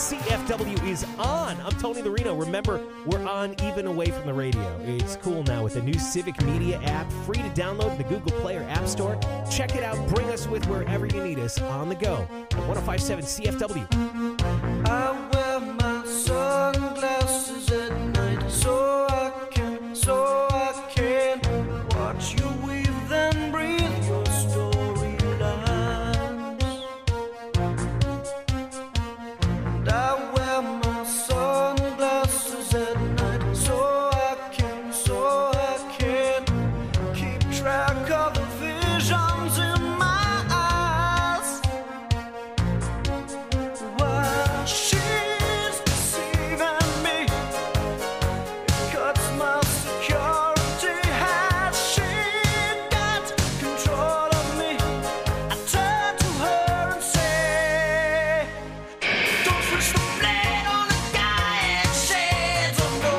CFW is on. I'm Tony Lorino. Remember, we're on even away from the radio. It's cool now with the new Civic Media app, free to download in the Google Play or App Store. Check it out. Bring us with wherever you need us on the go. At 105.7 CFW. I wear my sunglasses at night so I can watch you weave and breathe your storylines. And I wear my sunglasses at night so I can keep track of the visions in my eyes. While she's deceiving me, it cuts my security. Has she got control of me? I turn to her and say, don't switch the blade on a guy and shades of no.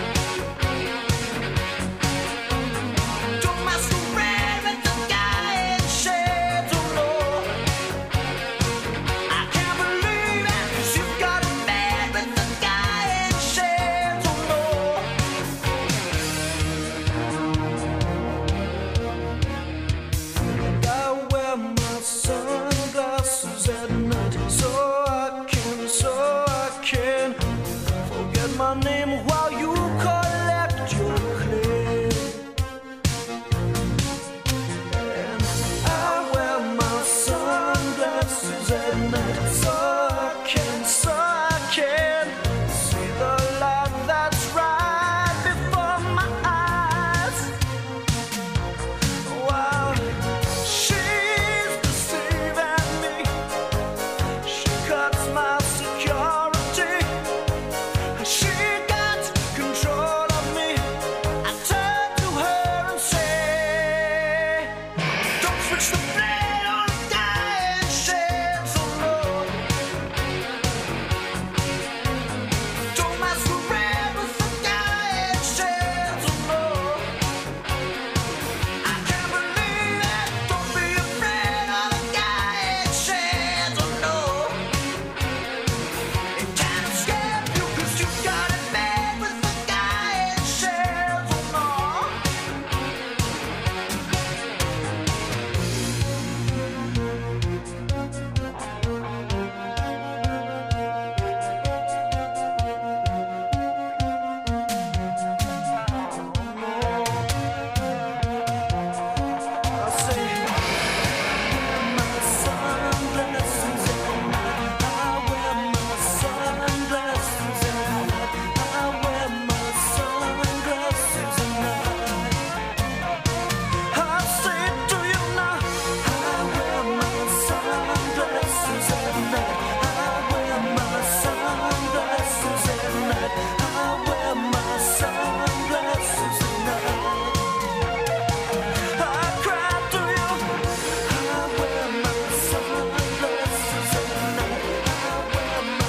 Don't masquerade with the guy and shades of no. I can't believe it, 'cause you've got it bad with the guy and shades of no. And I wear my sunglasses at night so I can forget my name while you collect your claim. And I wear my sunglasses at night so I can see the light that's right before my eyes. While she's deceiving me, she cuts my security. She got control of me. I turn to her and say, don't switch the blade on a guy and shades of low. Don't masquerade with the guy and shades of low. I can't believe it. Don't be afraid of the guy and shades of low. It can't escape you 'cause you got it bad with the guy and shades of low. I say, my sunglasses at night. I wear my sunglasses at night. I wear my sunglasses at night. I say it to you now. I wear my sunglasses at night. I wear my sunglasses at night. I wear my sunglasses at night. I cry to you. I wear my sunglasses at night. I wear my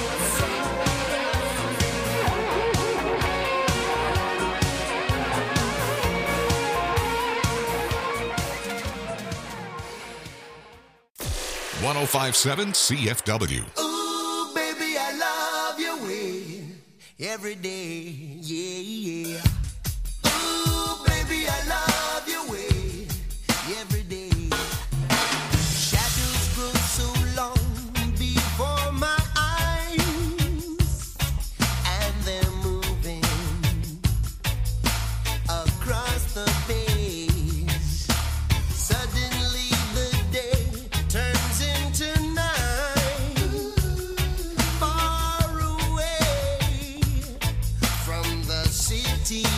sunglasses. 105.7 CFW. Ooh, baby, I love your way every day, yeah, yeah. Ooh, baby, I love your way every day. Shadows grow so long before my eyes, and they're moving across the page. Suddenly the day turns into night, far away from the city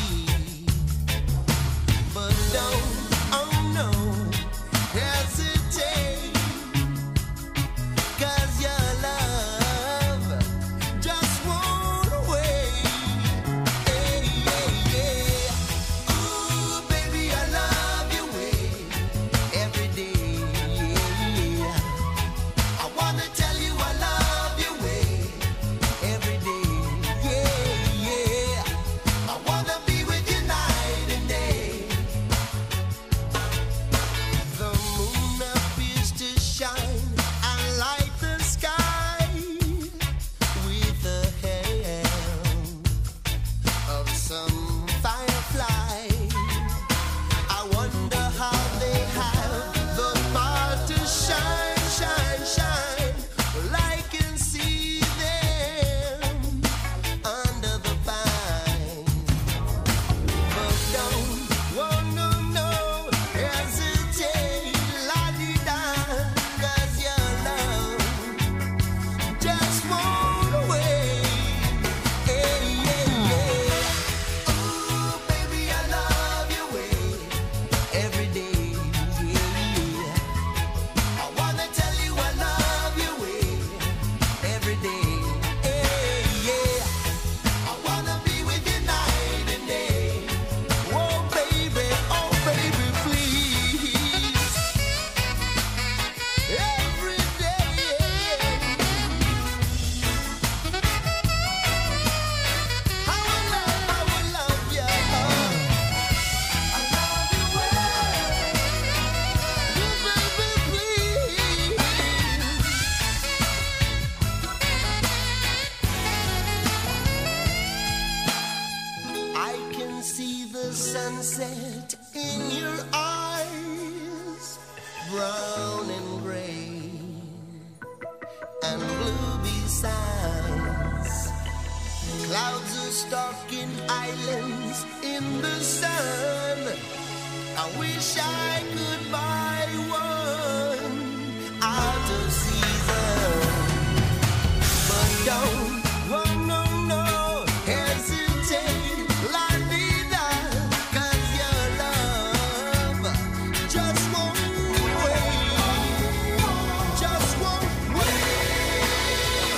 light in your eyes, brown and gray and blue besides. Clouds are stalking islands in the sun. I wish I could buy one out of season, but don't, oh no, no, hesitate, la vida, 'cause your love just won't wait, just won't wait.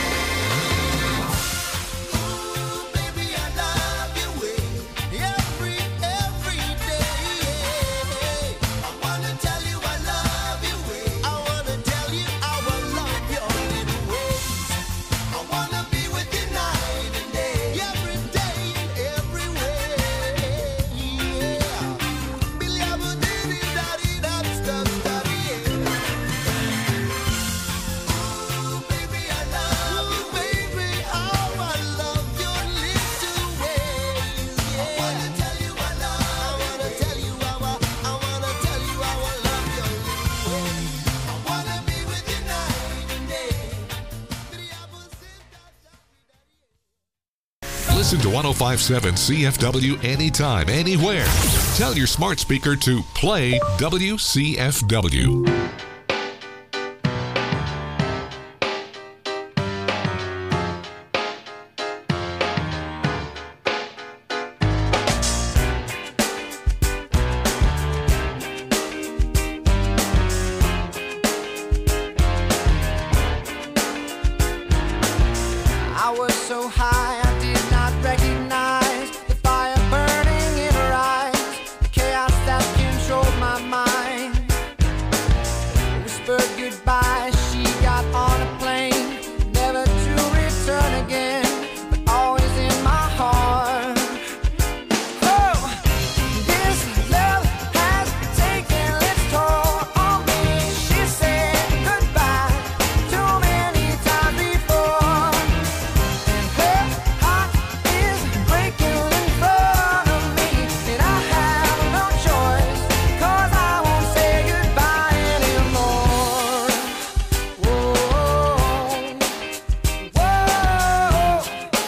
Ooh, baby, I love your way every day. I wanna tell you I love your way. I wanna tell you how I love your little ways. I wanna be with you night and day, every day and every way. Yeah. Billy, I would do it, daddy, that stuff, daddy. Ooh, baby, I love you, baby, how I love your little ways. Yeah. I wanna tell you I love. I wanna tell you how I wanna tell you how I love your little ways. I wanna be with you night and day. Billy, I would say that. Listen to 1057 CFW anytime, anywhere. Tell your smart speaker to play WCFW. I was so high I did not recognize the fire burning in her eyes, the chaos that controlled my mind. Whispered goodbye, she got on a plane, never to return again, but always in my heart. Oh, this love has taken its toll on me. She said goodbye too many times before. Her heart is breaking in front of me, and I have no choice, 'cause I won't say goodbye anymore. Whoa, whoa,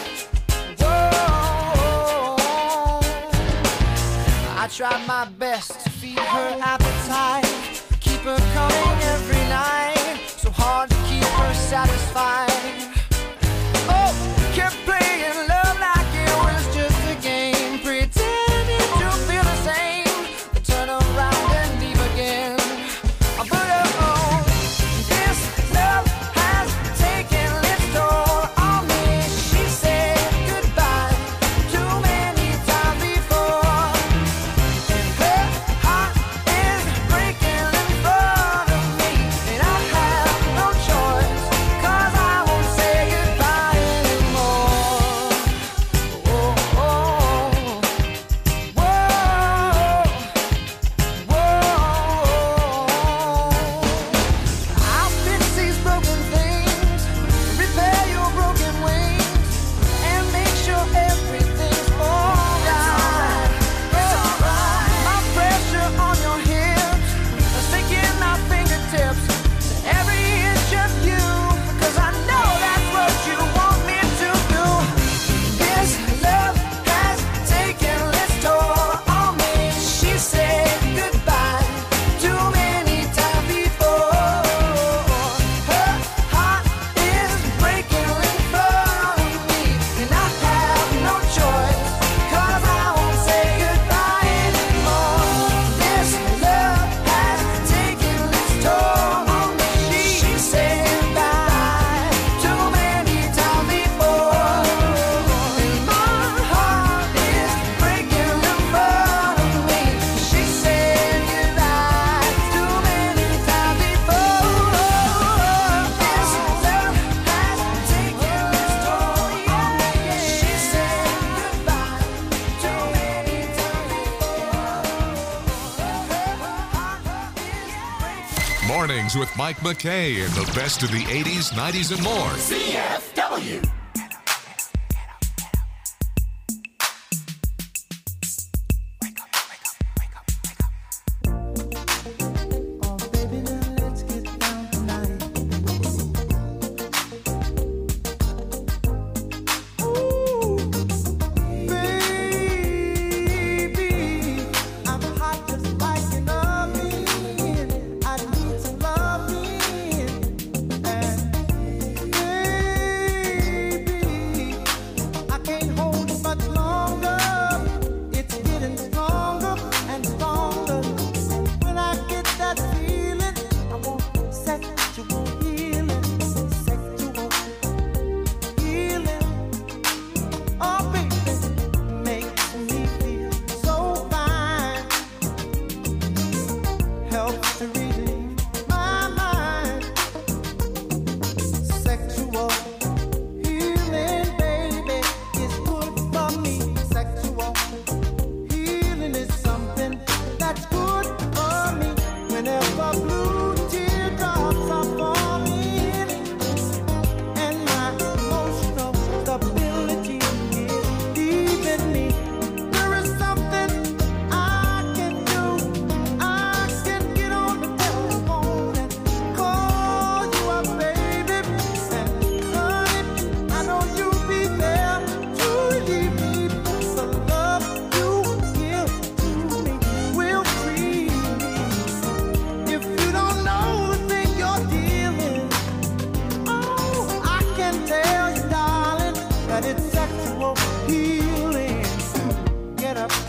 whoa. I tried my best to feed her appetite, keep her coming every night, so hard to keep her satisfied. Oh, kept playing love like it was just a game, pretending to feel the same, then turn around and leave again. But oh, this love has taken its toll on me. She said goodbye too many times before, and her heart is breaking in front of me, and I have no choice, 'cause I won't say goodbye anymore. Oh, oh, whoa, whoa. I'll fix these broken things, repair your broken wings, and make sure everything's alright. My pressure on your hips, sticking my fingertips to every inch of you, 'cause I know that's what you want me to do. This love has taken its toll on me. She said goodbye too many times before. Her heart is breaking in front of me, and I have no choice, 'cause I won't say goodbye anymore. This love has taken its toll on me. She said goodbye too many times before, and my heart is breaking in front of me. She said goodbye too many times before. This love has taken its toll on me. She said goodbye too many times before. Mornings with Mike McKay and the best of the 80s, 90s, and more. CFW.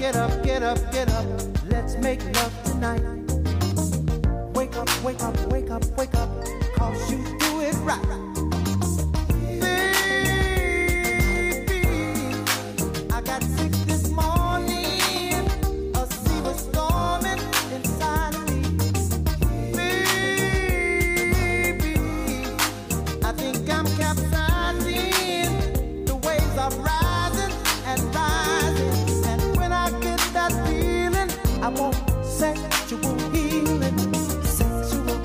get up, get up, get up. Let's make love tonight. Wake up, wake up, wake up, wake up. 'Cause you do it right. Baby, I got sick this morning. A sea was storming inside of me. Baby, I think I'm capsizing. The waves are rising and rising. And when I get that feeling, I want sexual healing. Sexual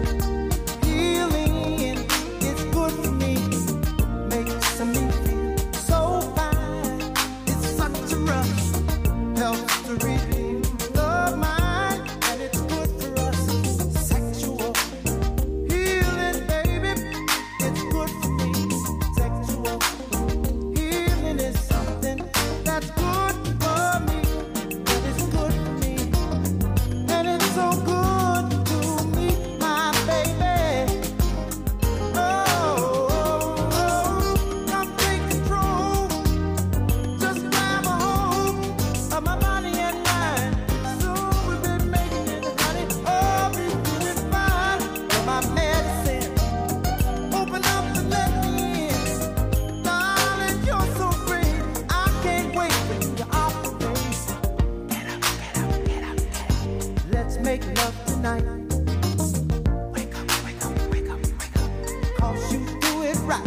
healing is good for me. Makes me feel so fine. It's such a rush. Helps to redeem the mind. And it's good for us. Sexual healing, baby. It's good for me. Sexual healing is something that's good for me. And it's good for me. And it's so good to me, my baby. Come take control. Just grab a hold of my body and mind. So we've been making it, honey. Oh, we're doing fine. You're my medicine. Open up and let me in. Darling, you're so great. I can't wait for you to operate. Get up, get up, get up, get up. Let's make love tonight. Wake up, wake up, wake up, wake up. 'Cause you do it right.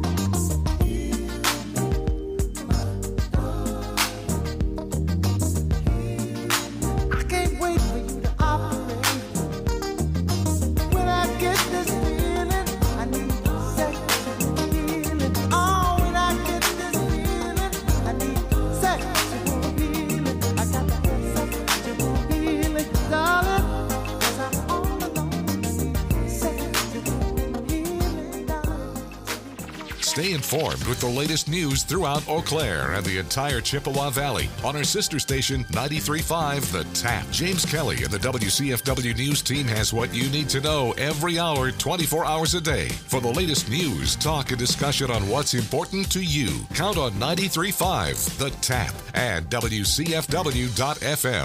I can't wait for you to operate. When I get this feeling, I need sexual healing. Oh, when I get this feeling, I need sexual healing. I got to have sexual healing, darling. 'Cause I'm all alone. I need sexual healing, darling. Stay informed with the latest news throughout Eau Claire and the entire Chippewa Valley on our sister station 93.5 The Tap. James Kelly and the WCFW News team has what you need to know every hour, 24 hours a day. For the latest news, talk, and discussion on what's important to you, count on 93.5 The Tap and WCFW.FM.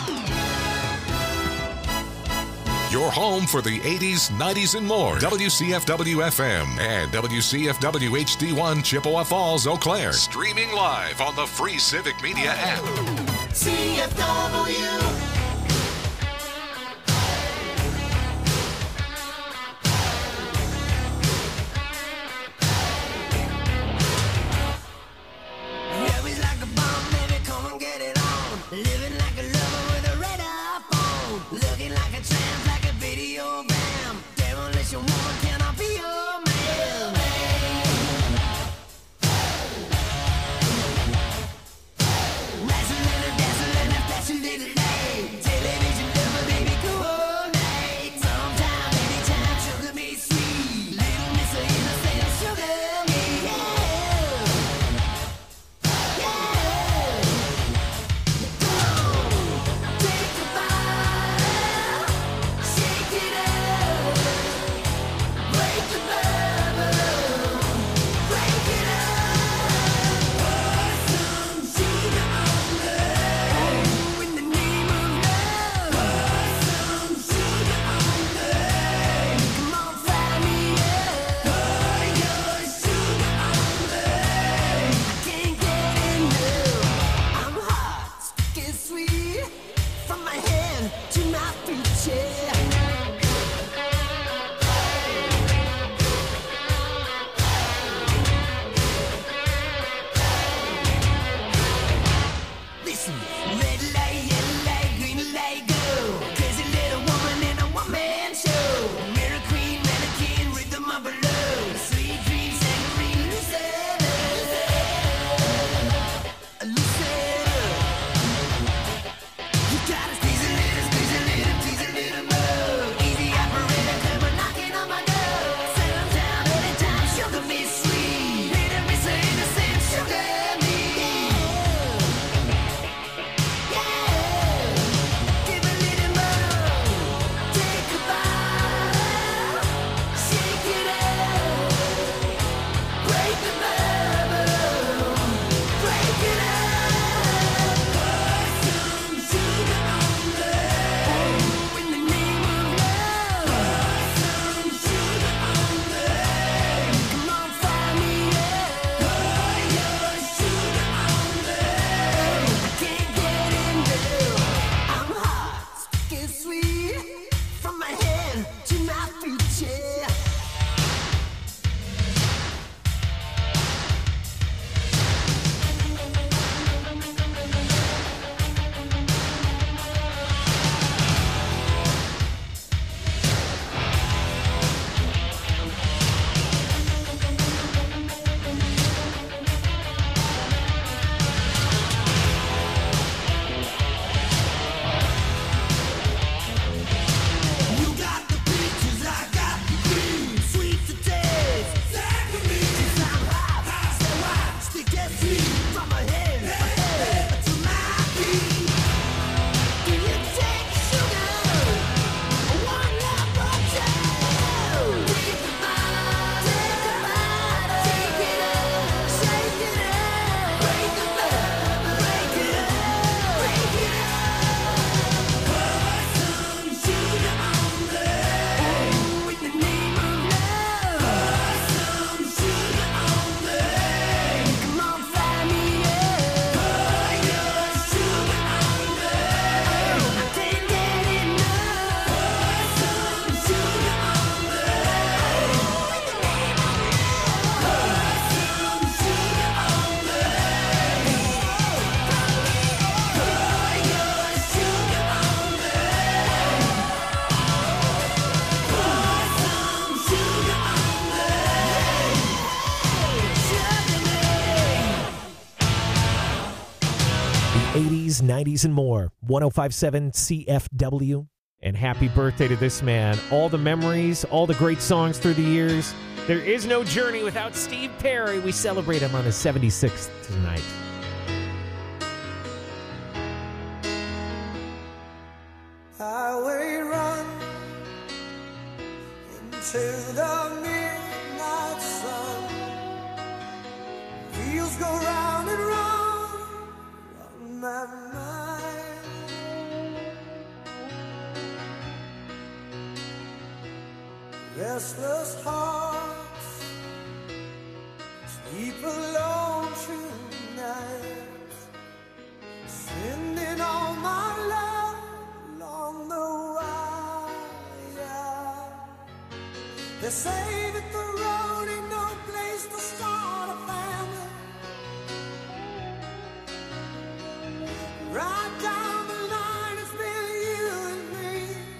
Your home for the 80s, 90s, and more. WCFW-FM and WCFW HD1 Chippewa Falls, Eau Claire. Streaming live on the free Civic Media app. CFW. Love is like a bomb, baby, come and get it on. Living like a lover with a red iPhone. Looking like a tramp, like a videogram. Demolition woman, can I be your man? Razzling and dazzling and flashing little light. Television lover, baby, coordinate. Sometime, anytime, sugar me sweet. Little Miss Innocent, sugar me, yeah. Take a bite, shake it up, break the bubble, break it up. Pour some sugar on me, in the name of love. Pour some sugar on me, come on, fire me up. Pour your sugar on me, I can't get enough. I'm hot, sticky sweet, from my head to my feet, yeah. Listen, red light, yellow light, green light, go. Crazy little woman in a one-man show. Mirror queen, mannequin, rhythm of a love. Sweet dreams, sangarine, Lucetta. Lucetta. You gotta squeeze a little, 80s, 90s, and more. 1057 CFW. And happy birthday to this man. All the memories, all the great songs through the years. There is no journey without Steve Perry. We celebrate him on his 76th tonight. Highway run into the midnight sun. Wheels go round and round on my mind. Restless hearts sleep alone tonight, sending all my love along the wire. They say that the road ain't no place to start a family. Right down the line, it's been you and me.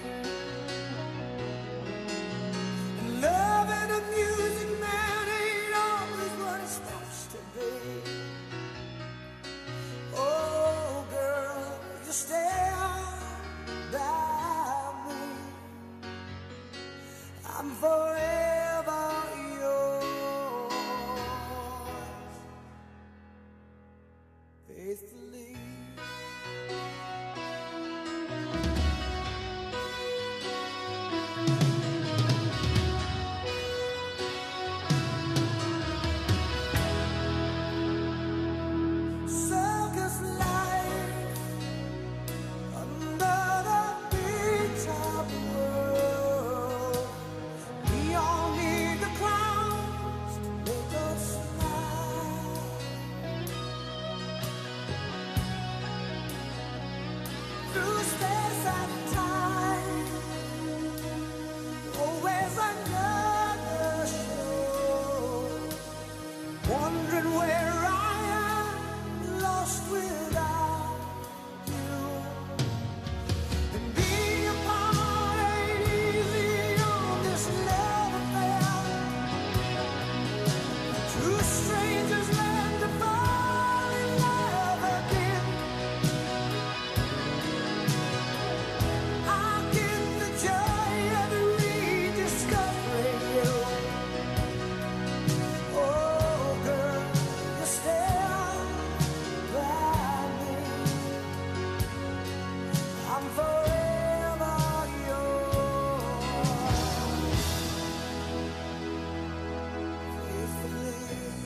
And love and a music man ain't always what it's supposed to be. Oh, girl, you stand by me. I'm forever yours, faithfully. Circus life under the big top world. We all need the clowns to make us smile. Through space and time, always another show. Wondering where I am, lost without you. And being apart ain't easy on this love affair. Two strangers learn to fall in love again. I get the joy of rediscovering you. Oh, girl, you stand by me. I'm forever yours, faithfully.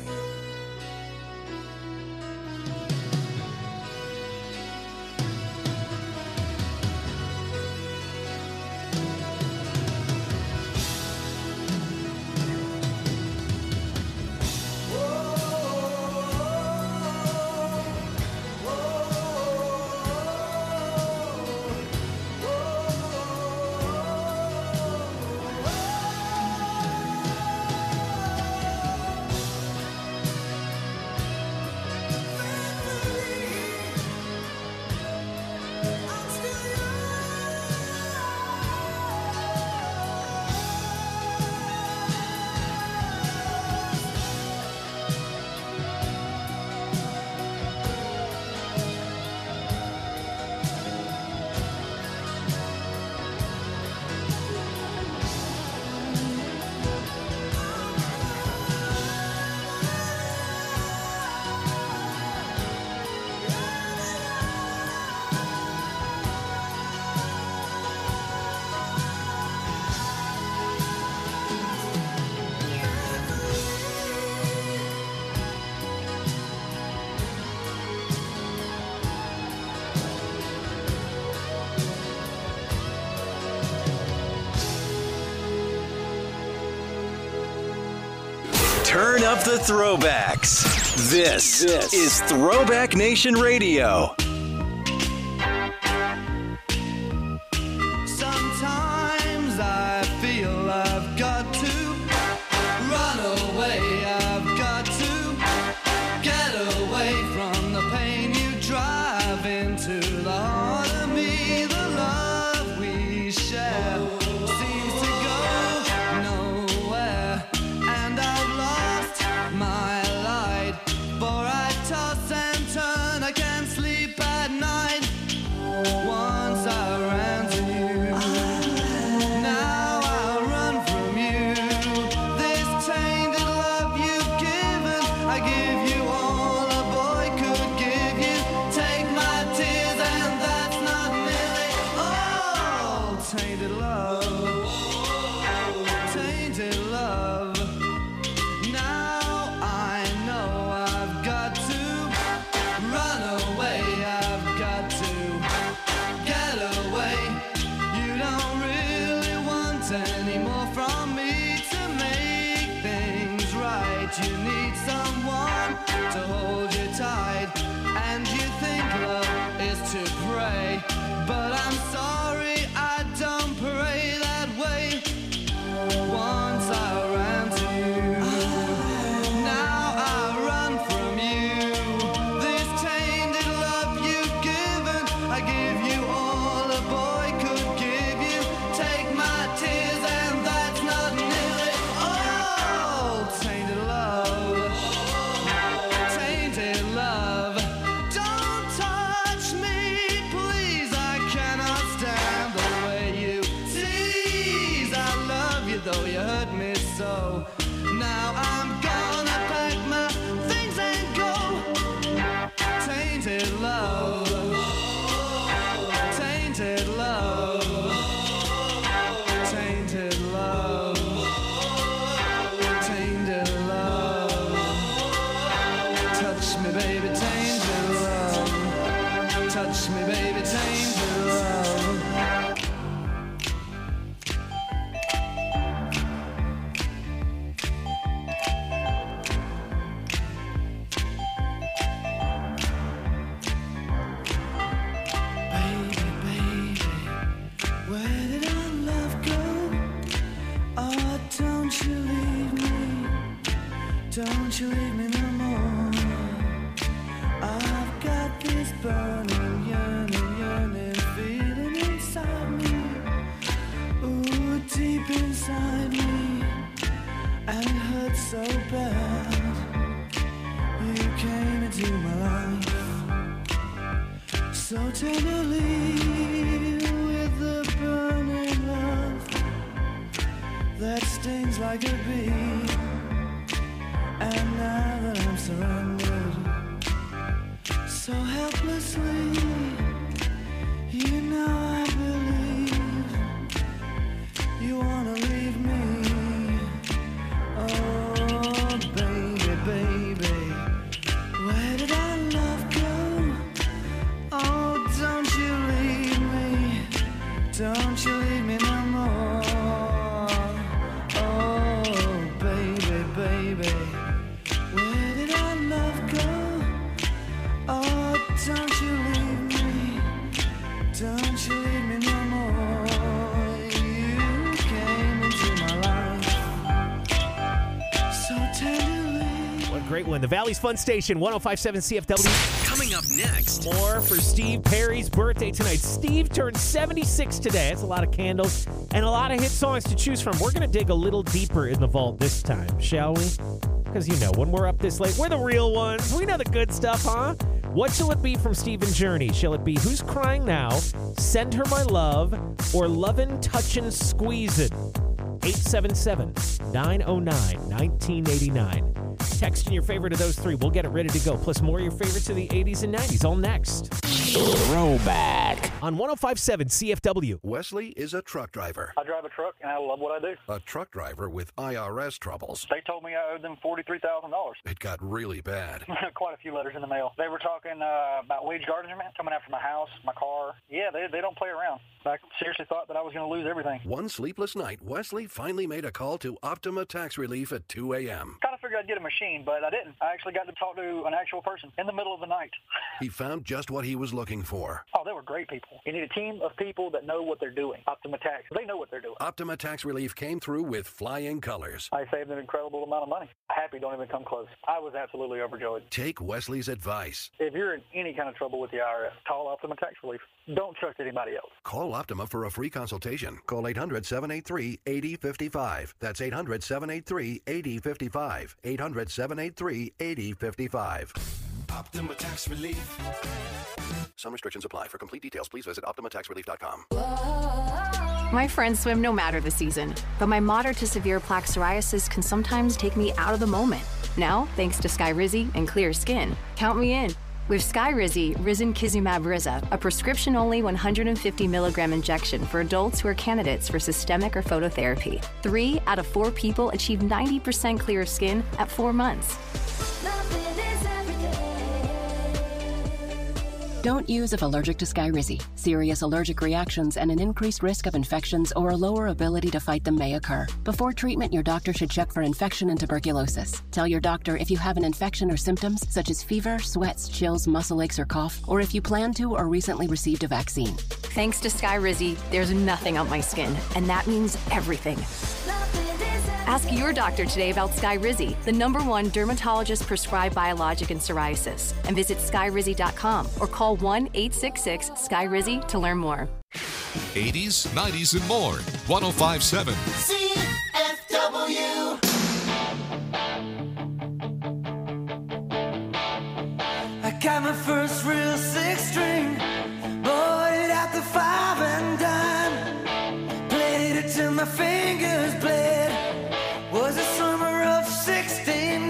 I'm still Turn up the throwbacks. This is Throwback Nation Radio. Sometimes I feel I've got to run away. I've got to get away from the pain you drive into the heart of me. The love we share seems to go nowhere, and I've lost my light. For I toss and turn, I can't sleep to hold you tight, and you think love is to pray. But I'm sorry, I don't pray that way. Once I ran to you, now I run from you. This tainted love you've given, I give you all a boy could give you. Take my tears and that's not nearly all. Tainted love, tainted love. Don't touch me, please. I cannot stand the way you tease. I love you though you hurt me so. Now I'm gonna pack my things and go. Tainted love, tainted love, tainted love, tainted love. Touch me, baby, tainted love. Touch me, baby, tainted love. Baby, baby, where did our love go? Oh, don't you leave me. Don't you leave me no more. I've got this burning, yearning feeling inside me. Ooh, deep inside me. And it hurts so bad. You came into my life so tenderly with the burning love that stings like a bee. And now that I'm surrendered so helplessly, you know I believe you wanna leave me. Oh, baby, baby, where did our love go? Oh, don't you leave me. Don't you leave me no more. Oh, baby, baby, where did our love go? Oh, don't you leave me. Don't you leave me no more. You came into my life so tenderly. What a great one. The Valley's Fun Station, 105.7 CFW. Coming up next. More for Steve Perry's birthday tonight. Steve turned 76 today. That's a lot of candles and a lot of hit songs to choose from. We're going to dig a little deeper in the vault this time, shall we? Because, you know, when we're up this late, we're the real ones. We know the good stuff, huh? What shall it be from Steve and Journey? Shall it be Who's Crying Now, Send Her My Love, or Lovin', Touchin', Squeezin'? 877-909-1989. Text in your favorite of those three. We'll get it ready to go. Plus more of your favorites of the 80s and 90s. All next. Throwback. On 105.7 CFW. Wesley is a truck driver. I drive a truck, and I love what I do. A truck driver with IRS troubles. They told me I owed them $43,000. It got really bad. Quite a few letters in the mail. They were talking about wage garnishment, coming after my house, my car. Yeah, they don't play around. I seriously thought that I was going to lose everything. One sleepless night, Wesley finally made a call to Optima Tax Relief at 2 a.m. Kind of figured I'd get a machine, but I didn't. I actually got to talk to an actual person in the middle of the night. He found just what he was looking for. Oh, they were great people. You need a team of people that know what they're doing. Optima Tax, they know what they're doing. Optima Tax Relief came through with flying colors. I saved an incredible amount of money. Happy don't even come close. I was absolutely overjoyed. Take Wesley's advice. If you're in any kind of trouble with the IRS, call Optima Tax Relief. Don't trust anybody else. Call Optima for a free consultation. Call 800-783-8055. That's 800-783-8055. 800-783-8055. Optima Tax Relief. Some restrictions apply. For complete details, please visit OptimaTaxRelief.com. My friends swim no matter the season, but my moderate to severe plaque psoriasis can sometimes take me out of the moment. Now, thanks to Skyrizi and Clear Skin, count me in. With Skyrizi, Risankizumab Riza, a prescription-only 150 milligram injection for adults who are candidates for systemic or phototherapy. 3 out of 4 people achieve 90% clear skin at 4 months. Loving is everything. Don't use if allergic to Skyrizi. Serious allergic reactions and an increased risk of infections or a lower ability to fight them may occur. Before treatment, your doctor should check for infection and tuberculosis. Tell your doctor if you have an infection or symptoms such as fever, sweats, chills, muscle aches, or cough, or if you plan to or recently received a vaccine. Thanks to Skyrizi, there's nothing on my skin, and that means everything. Ask your doctor today about Skyrizi, the #1 dermatologist-prescribed biologic in psoriasis, and visit skyrizi.com or call 1-866-SKYRIZI to learn more. 80s, 90s, and more. 105.7. CFW. I got my first real six-string, bought it at the 5 and dime, played it till my fingers bled. Was the summer of '69.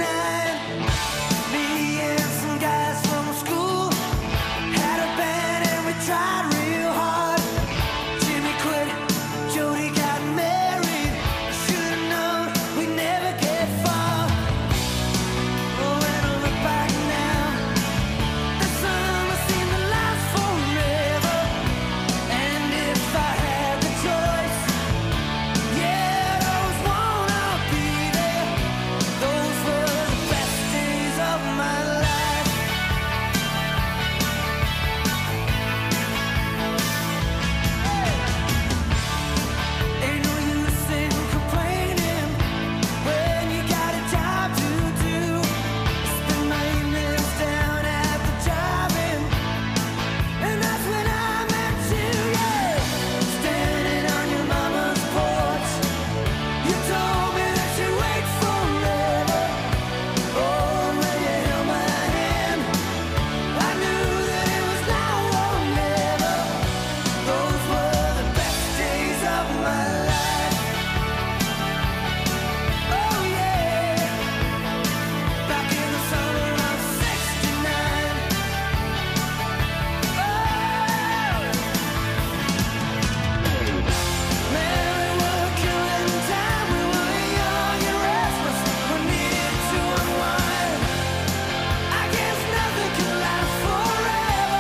Me and some guys from school had a band and we tried real hard. Jimmy quit, Jody got married. Should've known we'd never get far. Oh, when I look back now, the summer seemed to last forever. And if I had the choice, yeah, those wanna be there. Those were the best days of my life. Ain't no use in complaining when you got a job to do. Spend my evenings down at the drive-in, and that's when I met you, yeah. Standing on your mama's porch, you told me that you'd wait forever. Oh, when you held my hand, I knew that it was now or never. Those were the best days of my life. Oh, yeah. Back in the summer of '69. Oh, man, we were killing time. We were young and restless. We needed to unwind. I guess nothing can last forever,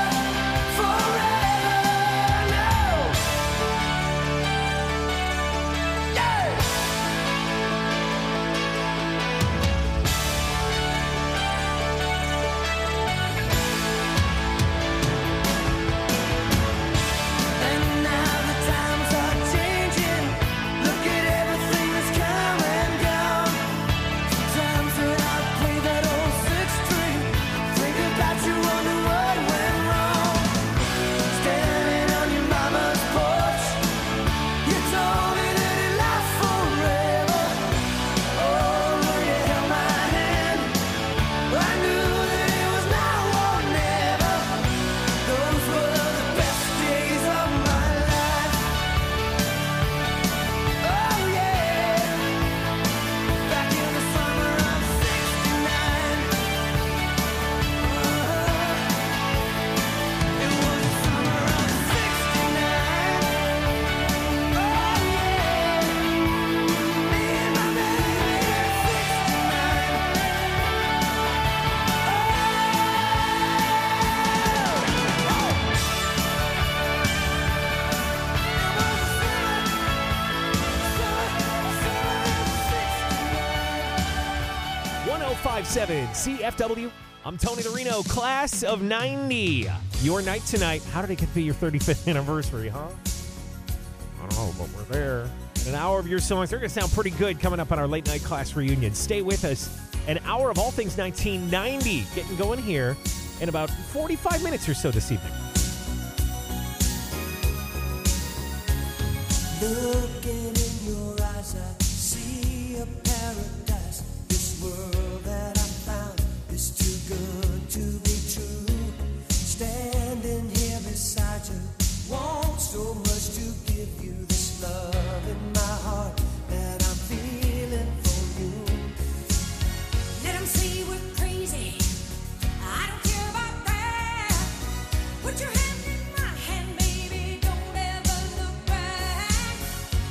no. Yeah. And now the times are changing. Look at everything that's come and gone. Sometimes when I play that old six-string, think about you, wonder what went wrong. Standing on your mama's porch, you told me that it lasts forever. Oh, when you held my hand, I knew that it was now or never. Those were the best days of my life. Oh, yeah. Back in the summer of '69. It was the summer of '69. Oh, yeah. Me and my baby at '69. 105.7 CFW. I'm Tony DeRino, class of 90. Your night tonight. How did it get to be your 35th anniversary, huh? I don't know, but we're there. An hour of your songs. They're going to sound pretty good coming up on our late night class reunion. Stay with us. An hour of all things 1990 getting going here in about 45 minutes or so this evening. Looking in your eyes, I see a paradise. This world that I found is too good to be true. Standing here beside you, want so much to give you this love in my heart that I'm feeling for you. Let 'em say we're crazy. I don't care about that. Put your hand in my hand, baby. Don't ever look back.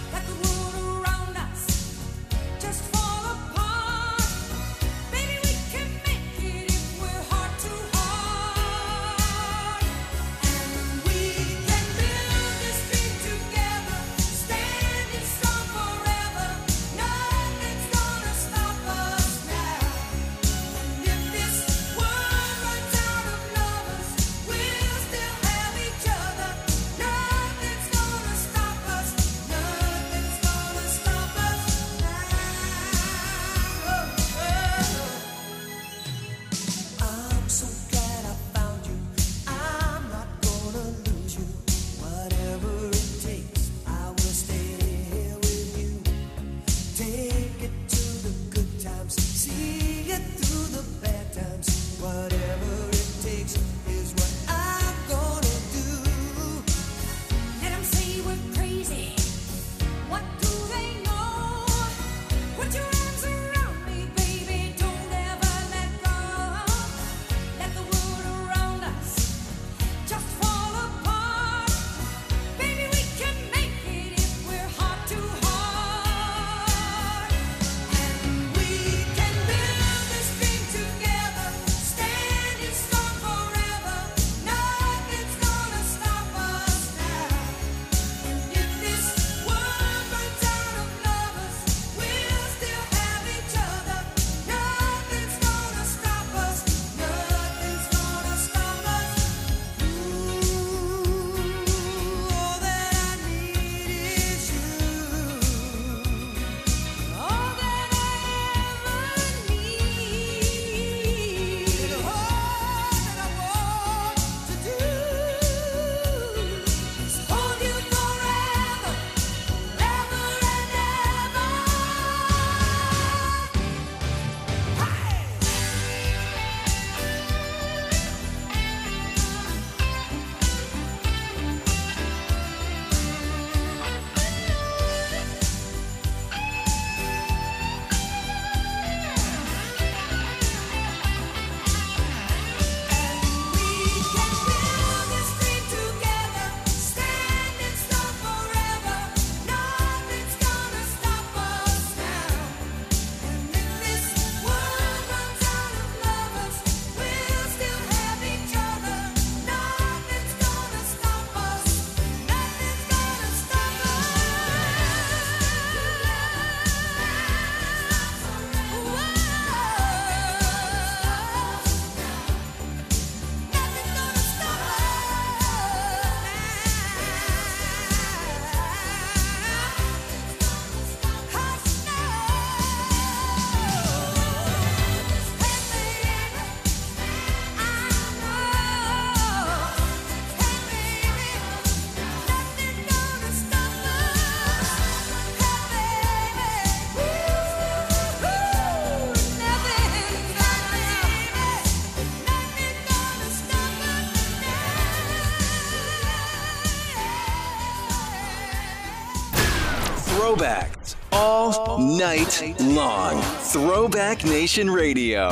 Throwbacks all night long. Throwback Nation Radio.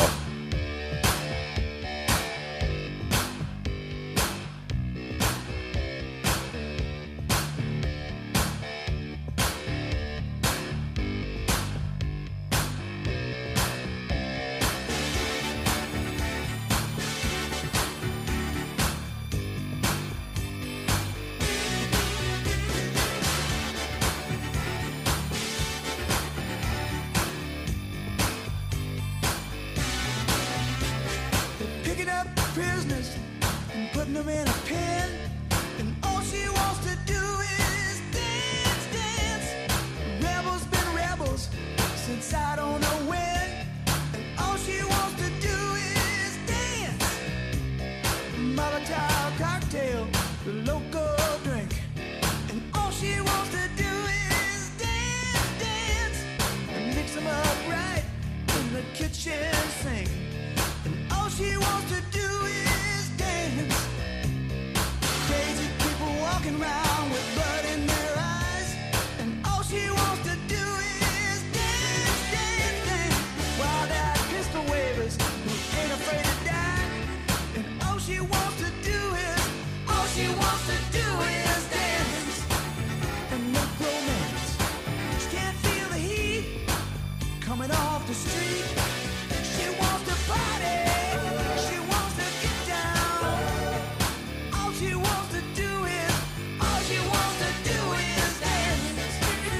Picking up prisoners and putting them in a pen, and all she wants to do is dance, dance. Rebels been rebels since I don't know when, and all she wants to do is dance. Molotov cocktail, the local drink, and all she wants to do is dance, dance, and mix them up right in the kitchen sink. All she wants to do is dance. Crazy people walking around with blood in their eyes, and all she wants to do is dance, dance, dance. While that pistol wavers who ain't afraid to die, and all she wants to do is dance and make romance. She can't feel the heat coming off the street. She wants to party. She wants to get down. All she wants to do is dance.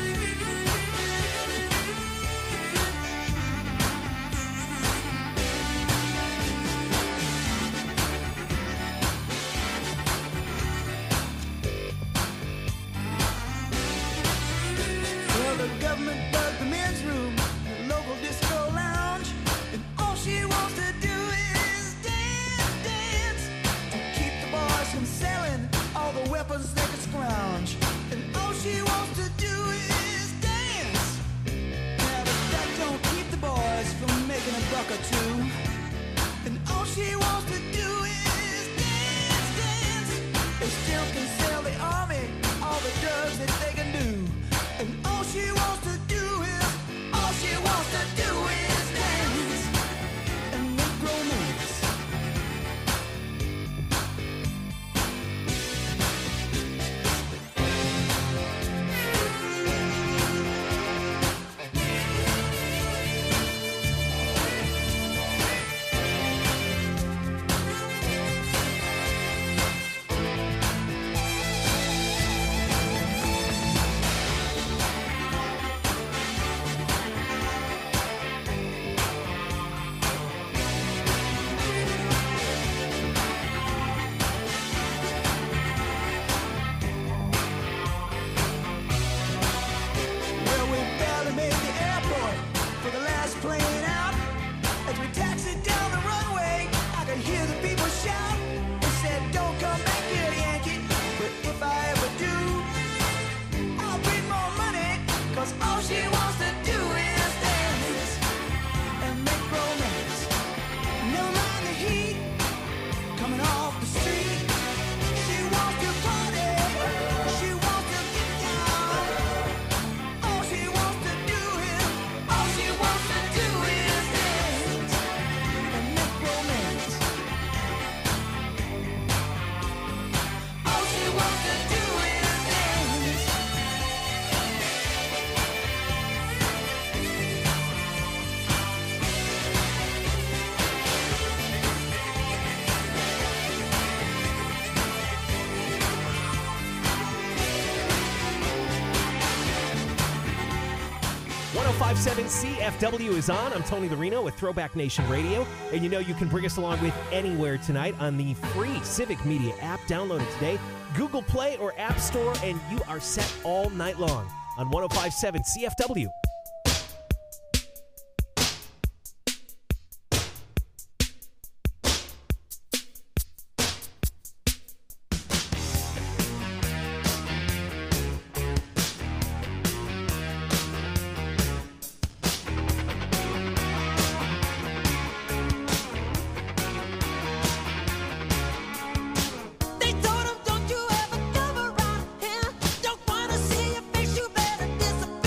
Well, the government bugged the men's room, the local disco lounge, and all she wants to do is dance, dance, to keep the boys from selling all the weapons they could scrounge. And all she wants to do is dance. Now, but that don't keep the boys from making a buck or two. And all she wants to do is dance, dance. They still can sell the army all the drugs that they can do. And all she wants to do is dance and make romance. Well, we barely made the airport for the last plane out. As we taxied down the runway, I could hear the people shout. They said, "Don't come back here, Yankee." But if I ever do, I'll bring more money, 'cause all she wants to do is dance and make romance. Never mind the heat coming off the street. She wants to party. She wants to get down. All she wants to do is dance and make romance. All she wants to do is dance. CFW is on. I'm Tony the Reno with Throwback Nation Radio. And you know you can bring us along with anywhere tonight on the free Civic Media app. Download it today. Google Play or App Store, and you are set all night long on 105.7 CFW. They told him, don't you ever come around here. Don't wanna see your face, you better disappear.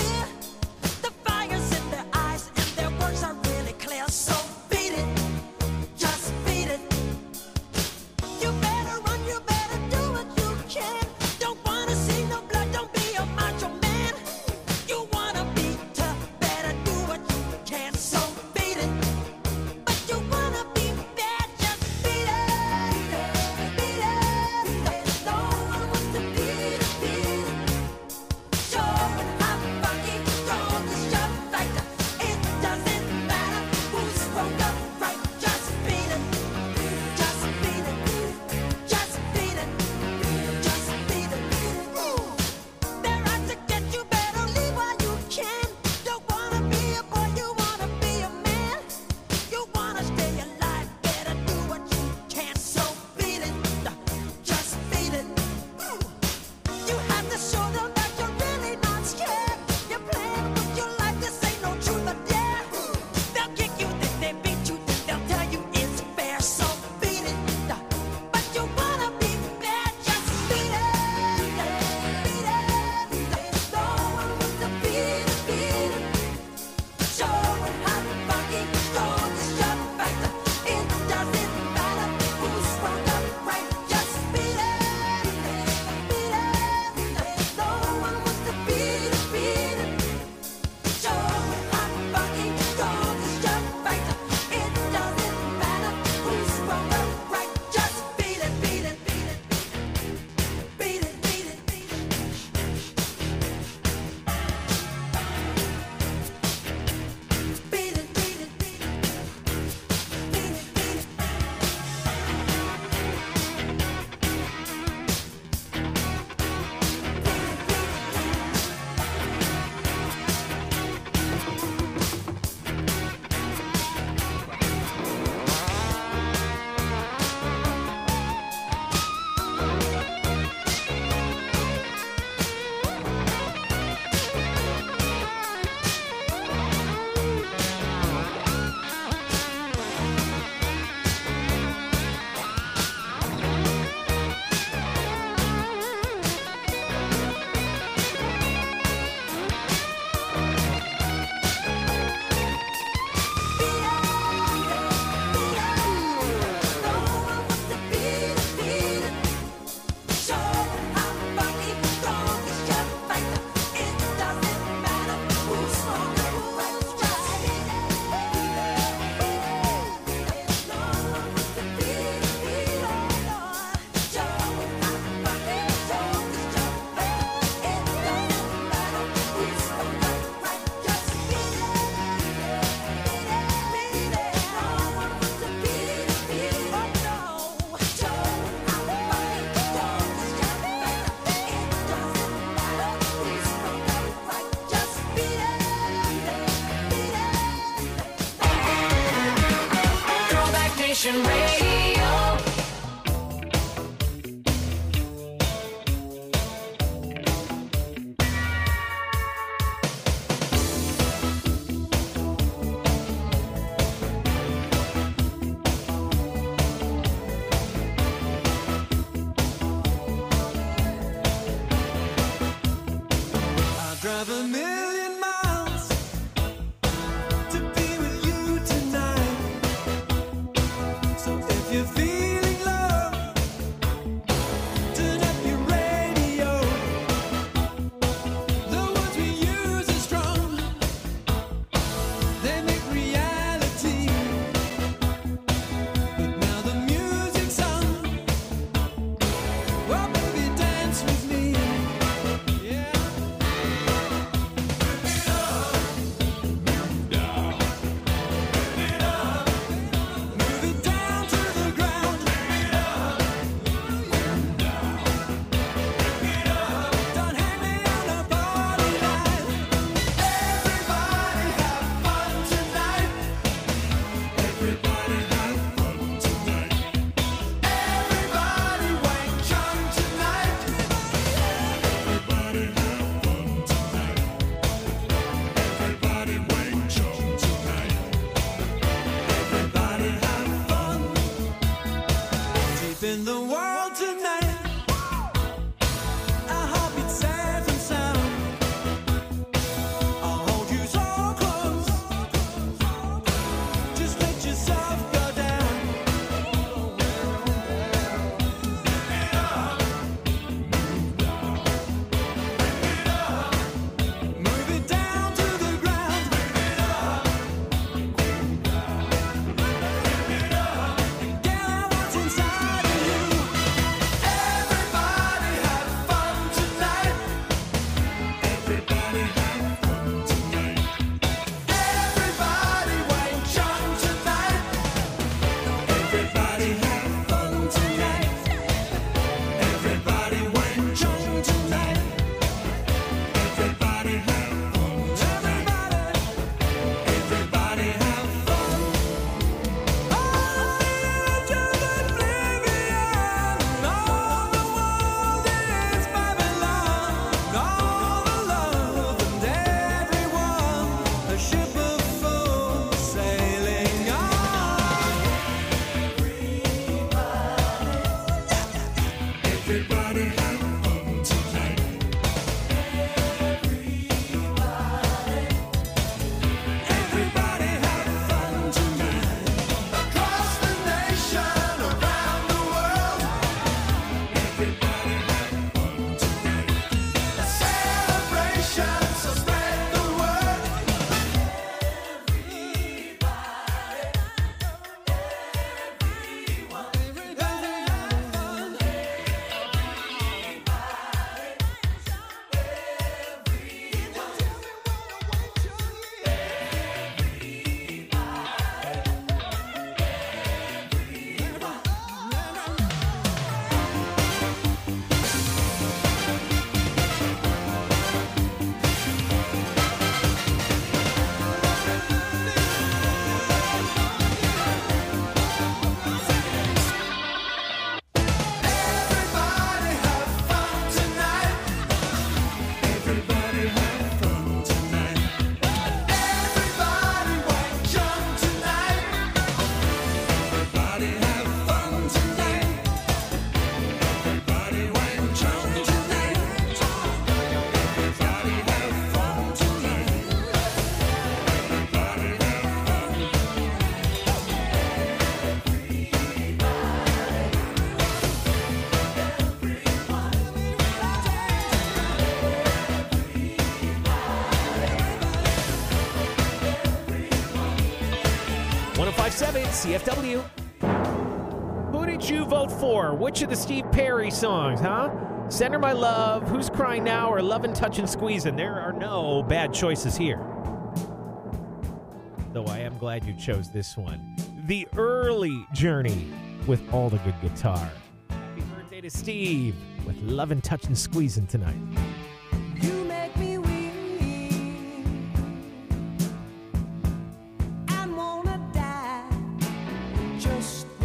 Nation Radio. Drive a million miles to be with you tonight. So if you're feeling love, turn up your radio. The words we use are strong, they make reality. But now the music's on. Well, baby, dance with me. Yeah. In the world tonight, our heartbeat safe and sound. I'll hold you so close, just let yourself go down. Move it down to the ground. Get what's inside of you. Everybody have fun tonight. Everybody have fun tonight. Everybody Wayne Chung tonight. Everybody have fun tonight. Everybody Wayne Chung tonight. Everybody have fun tonight. Everybody have fun. Into the oblivion. All the world is Babylon. All the love and everyone. A ship of fools sailing on. Everybody have fun tonight. Everybody have fun tonight. Across the nation, around the world. Everybody have fun tonight. A celebration, so spread the word. Everybody have fun tonight. Everybody have fun tonight. Everybody Wayne Chung tonight. Everybody have fun tonight. Everybody Wayne Chung tonight. Everybody have fun tonight. Everybody have fun. .105.7 CFW. Who did you vote for? Which of the Steve Perry songs, huh? Send Her My Love, Who's Crying Now, or Lovin' Touchin' Squeezin'? There are no bad choices here. Though I am glad you chose this one. The Early Journey with all the good guitar. Happy birthday to Steve with Lovin' Touchin' Squeezin' tonight. You make me weak and wanna die just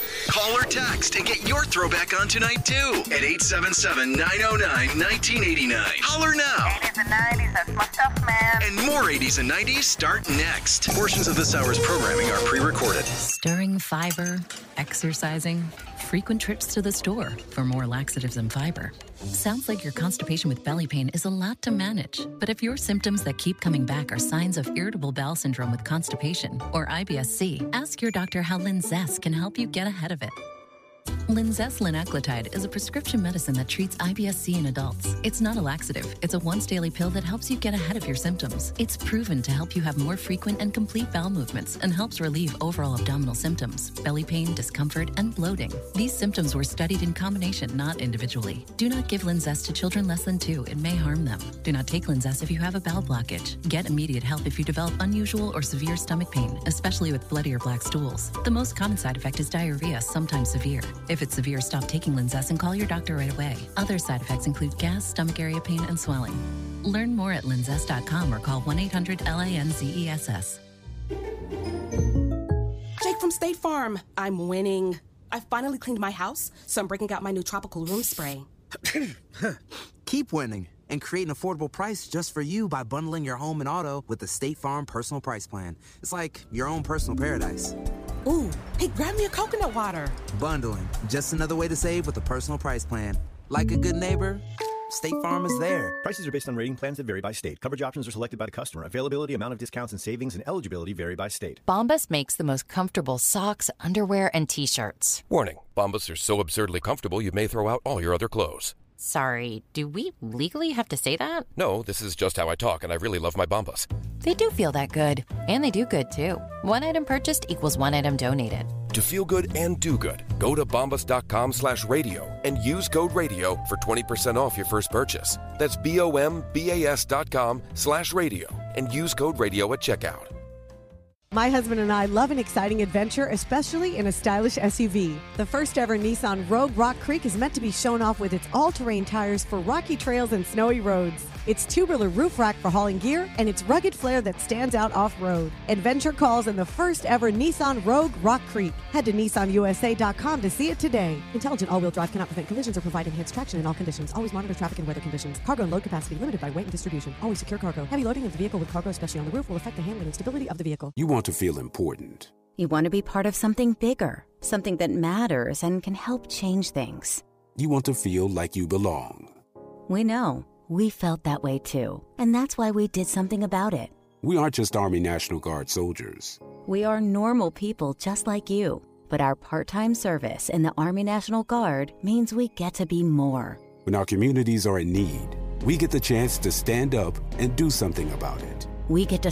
Call or text and get your throwback on tonight, too, at 877-909-1989. Holler now. 80s and 90s, that's my stuff, man. And more 80s and 90s start next. Portions of this hour's programming are pre-recorded. Stirring fiber, exercising, frequent trips to the store for more laxatives and fiber. Sounds like your constipation with belly pain is a lot to manage. But if your symptoms that keep coming back are signs of irritable bowel syndrome with constipation or IBS-C, ask your doctor how Linzess can help you get ahead of it. Linzess linaclotide is a prescription medicine that treats IBS-C in adults. It's not a laxative. It's a once-daily pill that helps you get ahead of your symptoms. It's proven to help you have more frequent and complete bowel movements and helps relieve overall abdominal symptoms, belly pain, discomfort, and bloating. These symptoms were studied in combination, not individually. Do not give Linzess to children less than 2. It may harm them. Do not take Linzess if you have a bowel blockage. Get immediate help if you develop unusual or severe stomach pain, especially with bloody or black stools. The most common side effect is diarrhea, sometimes severe. If it's severe, stop taking Linzess and call your doctor right away. Other side effects include gas, stomach area pain, and swelling. Learn more at linzess.com or call 1-800-LINZESS. Jake from State Farm. I'm winning. I finally cleaned my house, so I'm breaking out my new tropical room spray. Keep winning and create an affordable price just for you by bundling your home and auto with the State Farm Personal Price Plan. It's like your own personal paradise. Ooh, hey, grab me a coconut water. Bundling, just another way to save with a personal price plan. Like a good neighbor, State Farm is there. Prices are based on rating plans that vary by state. Coverage options are selected by the customer. Availability, amount of discounts and savings, and eligibility vary by state. Bombas makes the most comfortable socks, underwear, and T-shirts. Warning, Bombas are so absurdly comfortable you may throw out all your other clothes. Sorry, do we legally have to say that? No, this is just how I talk, and I really love my Bombas. They do feel that good. And they do good, too. One item purchased equals one item donated. To feel good and do good, go to bombas.com/radio and use code radio for 20% off your first purchase. That's BOMBAS.com/radio and use code radio at checkout. My husband and I love an exciting adventure, especially in a stylish SUV. The first ever Nissan Rogue Rock Creek is meant to be shown off with its all-terrain tires for rocky trails and snowy roads. Its two-wheeler roof rack for hauling gear, and its rugged flair that stands out off-road. Adventure calls in the first ever Nissan Rogue Rock Creek. Head to nissanusa.com to see it today. Intelligent all-wheel drive cannot prevent collisions or provide enhanced traction in all conditions. Always monitor traffic and weather conditions. Cargo and load capacity limited by weight and distribution. Always secure cargo. Heavy loading of the vehicle with cargo, especially on the roof, will affect the handling and stability of the vehicle. You want to feel important. You want to be part of something bigger, something that matters and can help change things. You want to feel like you belong. We know. We felt that way too. And that's why we did something about it. We aren't just Army National Guard soldiers. We are normal people just like you. But our part-time service in the Army National Guard means we get to be more. When our communities are in need, we get the chance to stand up and do something about it. We get to